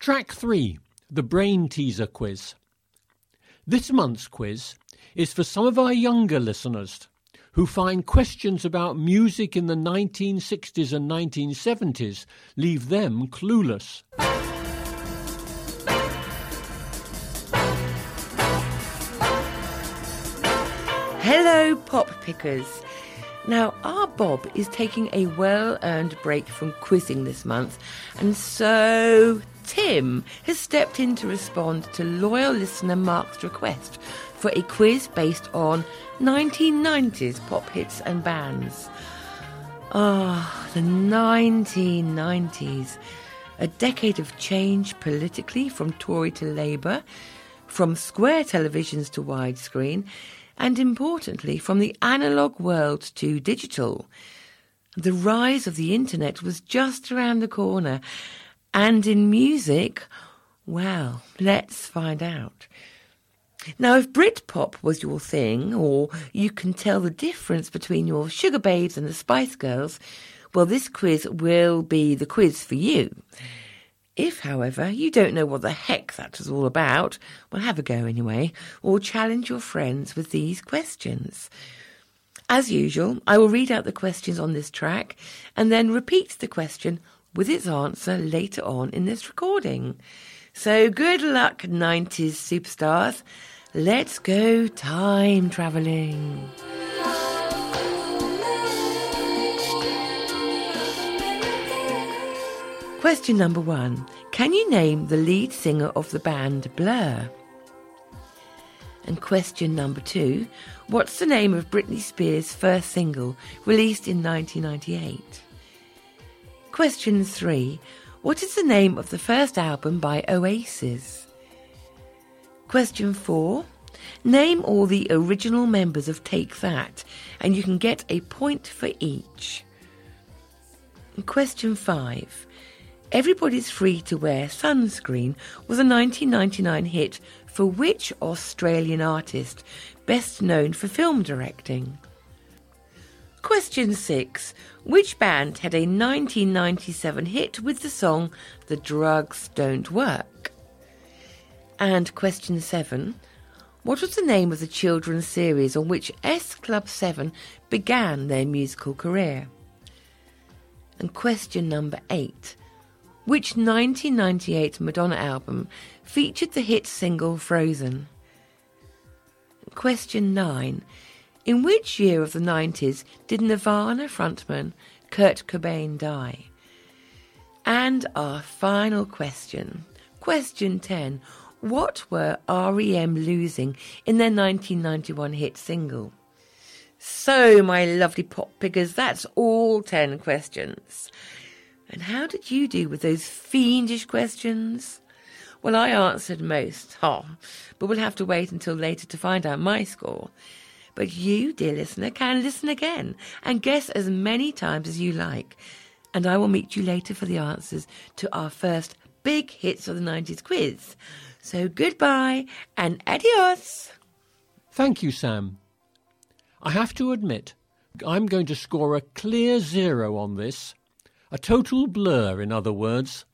Track 3, the Brain Teaser Quiz. This month's quiz is for some of our younger listeners who find questions about music in the 1960s and 1970s leave them clueless. Hello, Pop Pickers. Now, our Bob is taking a well-earned break from quizzing this month, and so Tim has stepped in to respond to loyal listener Mark's request for a quiz based on 1990s pop hits and bands. The 1990s. A decade of change politically, from Tory to Labour, from square televisions to widescreen, and importantly, from the analogue world to digital. The rise of the internet was just around the corner. And in music, well, let's find out. Now, if Britpop was your thing, or you can tell the difference between your Sugar Babes and the Spice Girls, well, this quiz will be the quiz for you. If, however, you don't know what the heck that was all about, well, have a go anyway, or challenge your friends with these questions. As usual, I will read out the questions on this track and then repeat the question with its answer later on in this recording. So good luck, 90s superstars. Let's go time travelling. Question number 1. Can you name the lead singer of the band Blur? And question number 2. What's the name of Britney Spears' first single released in 1998? Question 3. What is the name of the first album by Oasis? Question 4. Name all the original members of Take That, and you can get a point for each. Question 5. Everybody's Free to Wear Sunscreen was a 1999 hit for which Australian artist, best known for film directing? Question 6. Which band had a 1997 hit with the song The Drugs Don't Work? And question 7. What was the name of the children's series on which S Club 7 began their musical career? And question number 8. Which 1998 Madonna album featured the hit single Frozen? Question 9. In which year of the 90s did Nirvana frontman Kurt Cobain die? And our final question, question 10. What were R.E.M. losing in their 1991 hit single? So, my lovely pop pickers, that's all 10 questions. And how did you do with those fiendish questions? Well, I answered most, but we'll have to wait until later to find out my score. But you, dear listener, can listen again and guess as many times as you like. And I will meet you later for the answers to our first Big Hits of the 90s quiz. So goodbye and adios. Thank you, Sam. I have to admit, I'm going to score a clear 0 on this. A total blur, in other words.